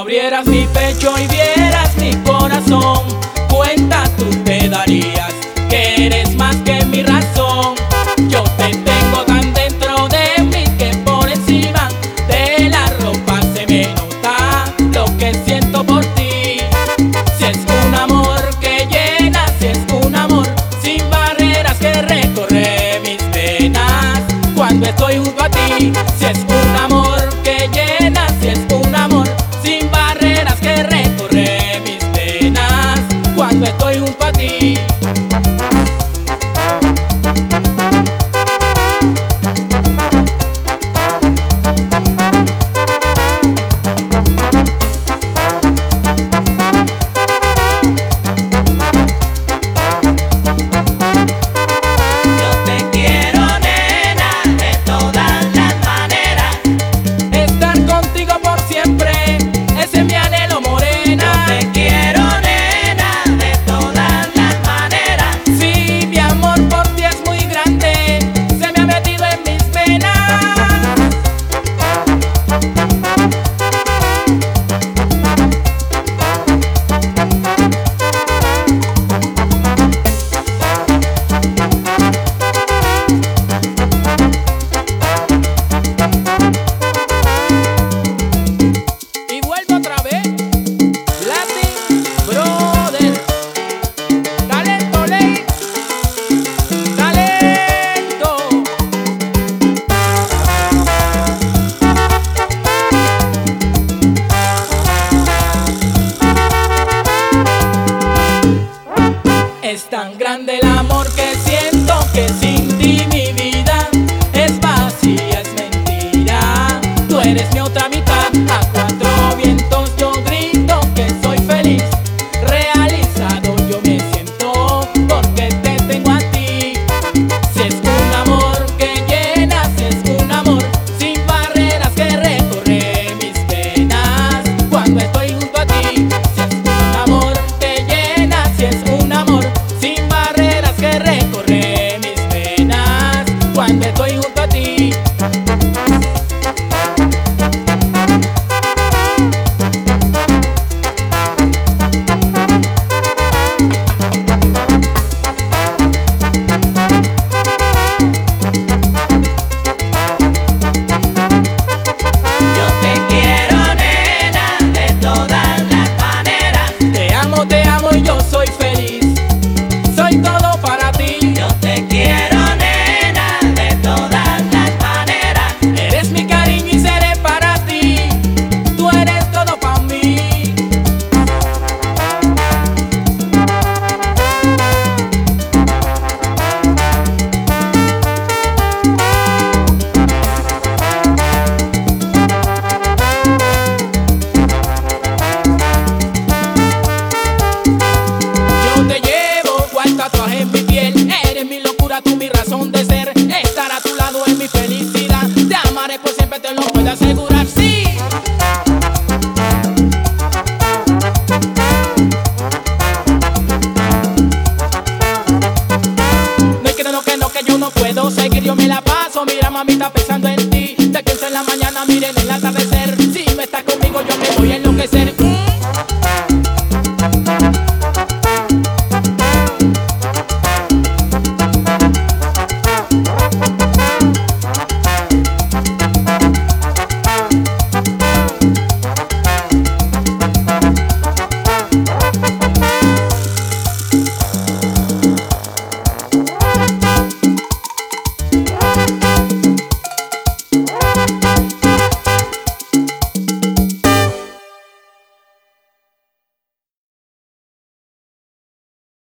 abrieras mi pecho y vieras mi corazón, cuenta tú te darías que eres más que mi razón. Yo te tengo tan dentro de mí que por encima de la ropa se me nota lo que siento por ti. Si es un amor que llena, si es un amor sin barreras que recorre mis venas cuando estoy junto a ti. Si es un amor que llena, si es un amor sin barreras que recorre mis venas cuando estoy junto a ti. Es tan grande el amor que siento que sin ti mi vida es vacía, es mentira. Tú eres mi otra mitad, a cuatro vientos yo grito que soy feliz. Realizado yo me siento porque te tengo a ti. Si es un amor que llena, si es un amor sin barreras que recorre mis venas cuando estoy junto a ti. Si es un amor que llena, si es un amor sin barreras que recorre mis venas cuando estoy junto a ti. Yo te quiero, nena, de todas las maneras. Te amo y yo soy feliz. Soy todo para ti. Yo te quiero, nena, de todas las maneras. Eres mi cariño y seré para ti. Tú eres todo para mí. Yo te llevo cual tatuaje en mi piel. Eres mi locura, tú mi razón de ser. Estar a tu lado es mi felicidad. Te amaré por siempre, te lo puedo asegurar, sí. No es que que yo no puedo seguir. Yo me la paso, mira mamita pensando en ti. Te pienso en la mañana, miren el atardecer. Si no estás conmigo yo me voy a enloquecer.